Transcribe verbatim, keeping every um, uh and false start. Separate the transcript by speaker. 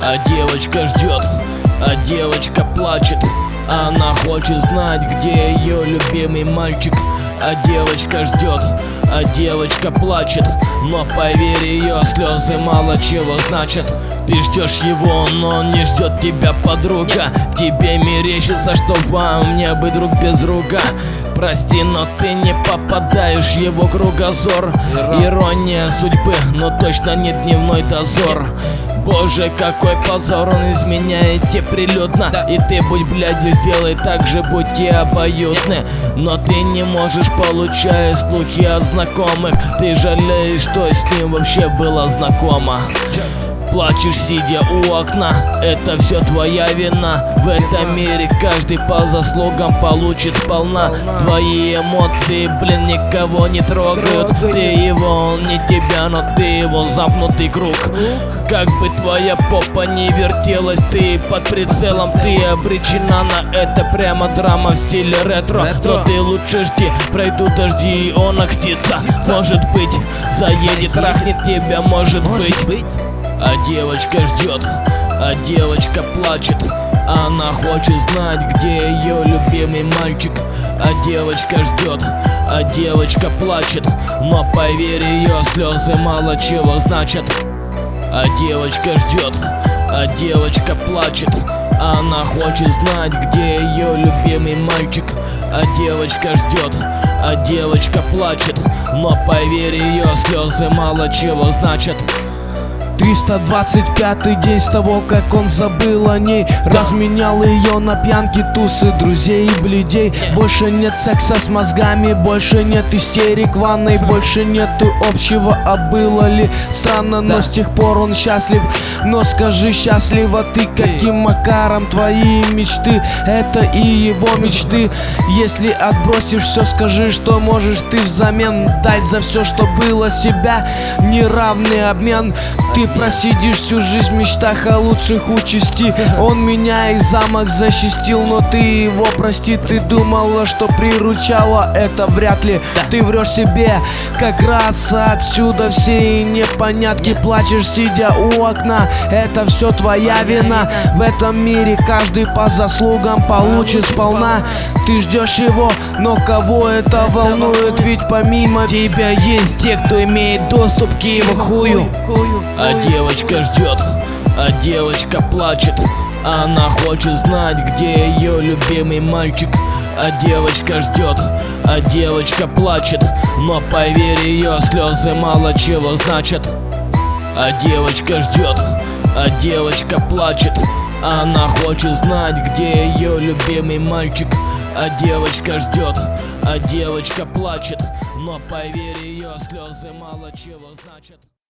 Speaker 1: а девочка ждет, а девочка плачет. Она хочет знать, где ее любимый мальчик. А девочка ждет, а девочка плачет. Но поверь, ее слезы мало чего значат. Ты ждешь его, но он не ждет тебя, подруга. Тебе мерещится, что вам не бы друг без друга. Прости, но ты не попадаешь в его кругозор. Ирония судьбы, но точно не дневной дозор. Боже, какой позор, он изменяет тебе прилюдно. И ты будь, блядь, сделай так же, будьте обоюдны. Но ты не можешь, получая слухи от знакомых. Ты жалеешь, что с ним вообще было знакомо. Плачешь, сидя у окна, это все твоя вина. В этом мире каждый по заслугам получит сполна. Твои эмоции, блин, никого не трогают. Ты его, он не тебя, но ты его замкнутый круг. Как бы твоя попа не вертелась, ты под прицелом. Ты обречена на это, прямо драма в стиле ретро. Но ты лучше жди, пройдут дожди, и он окстится. Может быть, заедет, трахнет тебя, может быть. А девочка ждет, а девочка плачет. Она хочет знать, где ее любимый мальчик. А девочка ждет, а девочка плачет. Но поверь, ее слезы мало чего значат. А девочка ждет, а девочка плачет. Она хочет знать, где ее любимый мальчик. А девочка ждет, а девочка плачет. Но поверь, ее слезы мало чего значат.
Speaker 2: Триста двадцать пятый день с того, как он забыл о ней. Разменял ее на пьянки, тусы, друзей и бледей. Больше нет секса с мозгами, больше нет истерик в ванной, больше нету общего, а было ли странно, но с тех пор он счастлив. Но скажи, счастлива ты каким макаром? Твои мечты — это и его мечты. Если отбросишь все, скажи, что можешь ты взамен дать за все, что было себя. Неравный обмен. Ты просидишь всю жизнь в мечтах о лучших участи. Он меня и замок защитил, но ты его прости. Ты думала, что приручала, это вряд ли. Ты врешь себе, как раз отсюда все непонятки. Плачешь, сидя у окна, это все твоя вина. В этом мире каждый по заслугам получит сполна. Ты ждешь его, но кого это волнует? Ведь помимо тебя есть те, кто имеет доступ к его хую.
Speaker 1: А девочка ждет, а девочка плачет. Она хочет знать, где ее любимый мальчик. А девочка ждет, а девочка плачет. Но поверь, ее слезы мало чего значат. А девочка ждет, а девочка плачет. Она хочет знать, где ее любимый мальчик. А девочка ждет, а девочка плачет. Но поверь, ее слезы мало чего значат.